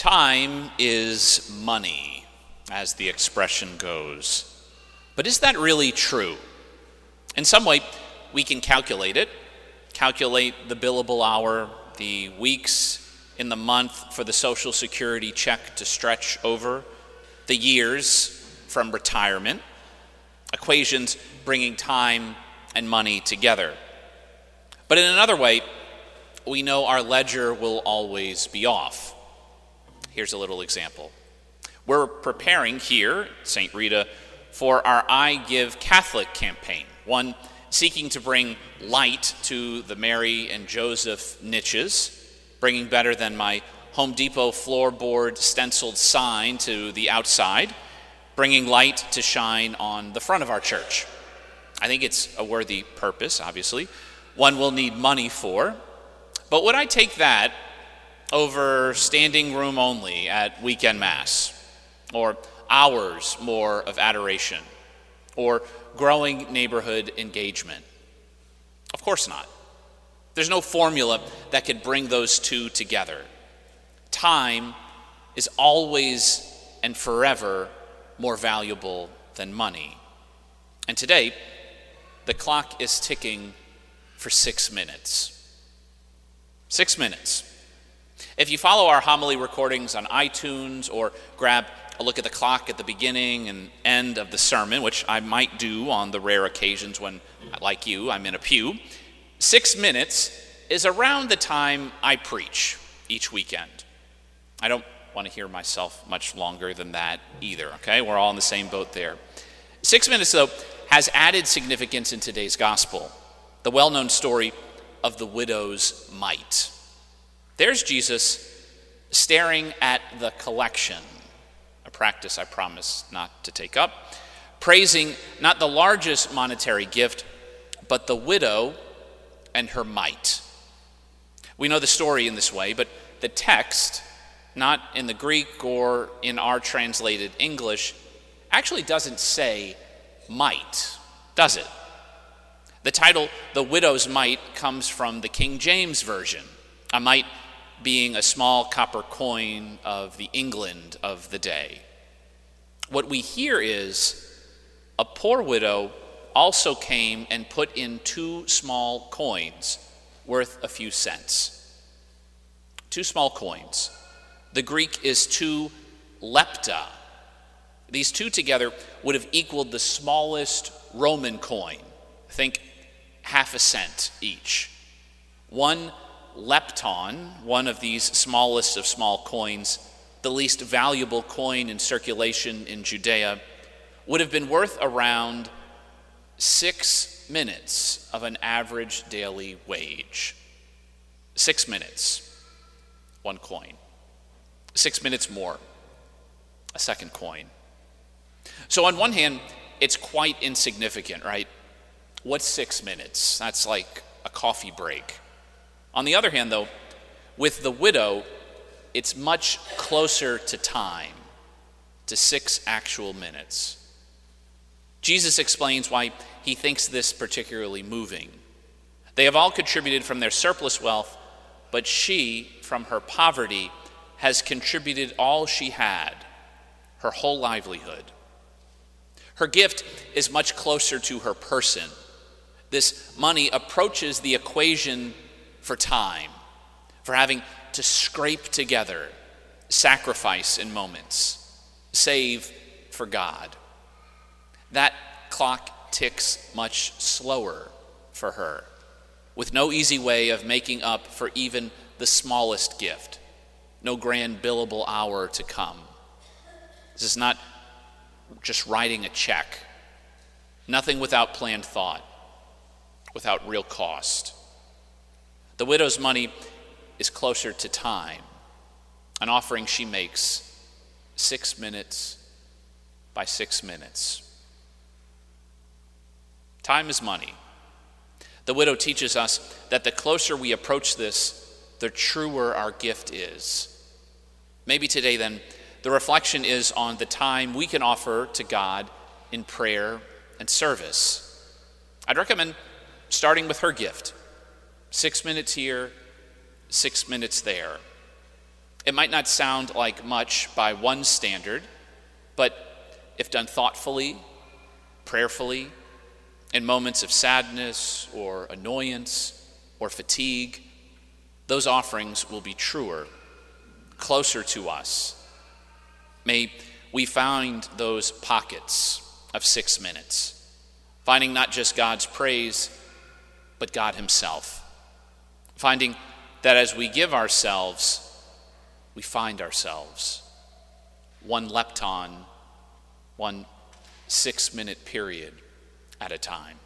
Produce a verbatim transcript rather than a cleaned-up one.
Time is money, as the expression goes. But is that really true? In some way, we can calculate it, calculate the billable hour, the weeks in the month for the Social Security check to stretch over, the years from retirement, equations bringing time and money together. But in another way, we know our ledger will always be off. Here's a little example. We're preparing here at Saint Rita for our I Give Catholic campaign, one seeking to bring light to the Mary and Joseph niches, bringing better than my Home Depot floorboard stenciled sign to the outside, bringing light to shine on the front of our church. I think it's a worthy purpose, obviously, one we'll need money for. But would I take that over standing room only at weekend mass, or hours more of adoration, or growing neighborhood engagement? Of course not. There's no formula that could bring those two together. Time is always and forever more valuable than money. And today, the clock is ticking for six minutes. Six minutes. If you follow our homily recordings on iTunes or grab a look at the clock at the beginning and end of the sermon, which I might do on the rare occasions when, like you, I'm in a pew, six minutes is around the time I preach each weekend. I don't want to hear myself much longer than that either, okay? We're all in the same boat there. Six minutes, though, has added significance in today's gospel, the well-known story of the widow's mite. There's Jesus staring at the collection, a practice I promise not to take up, praising not the largest monetary gift, but the widow and her mite. We know the story in this way, but the text, not in the Greek or in our translated English, actually doesn't say mite, does it? The title, The Widow's Mite, comes from the King James Version, a mite being a small copper coin of the England of the day. What we hear is a poor widow also came and put in two small coins worth a few cents. Two small coins. The Greek is two lepta. These two together would have equaled the smallest Roman coin. Think half a cent each. One lepton, one of these smallest of small coins, the least valuable coin in circulation in Judea, would have been worth around six minutes of an average daily wage. Six minutes, one coin. Six minutes more, a second coin. So on one hand, it's quite insignificant, right? What's six minutes? That's like a coffee break. On the other hand, though, with the widow, it's much closer to time, to six actual minutes. Jesus explains why he thinks this particularly moving. They have all contributed from their surplus wealth, but she, from her poverty, has contributed all she had, her whole livelihood. Her gift is much closer to her person. This money approaches the equation for time, for having to scrape together, sacrifice in moments, save for God. That clock ticks much slower for her, with no easy way of making up for even the smallest gift, no grand billable hour to come. This is not just writing a check, nothing without planned thought, without real cost. The widow's money is closer to time, an offering she makes six minutes by six minutes. Time is money. The widow teaches us that the closer we approach this, the truer our gift is. Maybe today then, the reflection is on the time we can offer to God in prayer and service. I'd recommend starting with her gift. Six minutes here, six minutes there. It might not sound like much by one standard, but if done thoughtfully, prayerfully, in moments of sadness or annoyance or fatigue, those offerings will be truer, closer to us. May we find those pockets of six minutes, finding not just God's praise, but God himself. Finding that as we give ourselves, we find ourselves. One lepton, one six-minute period at a time.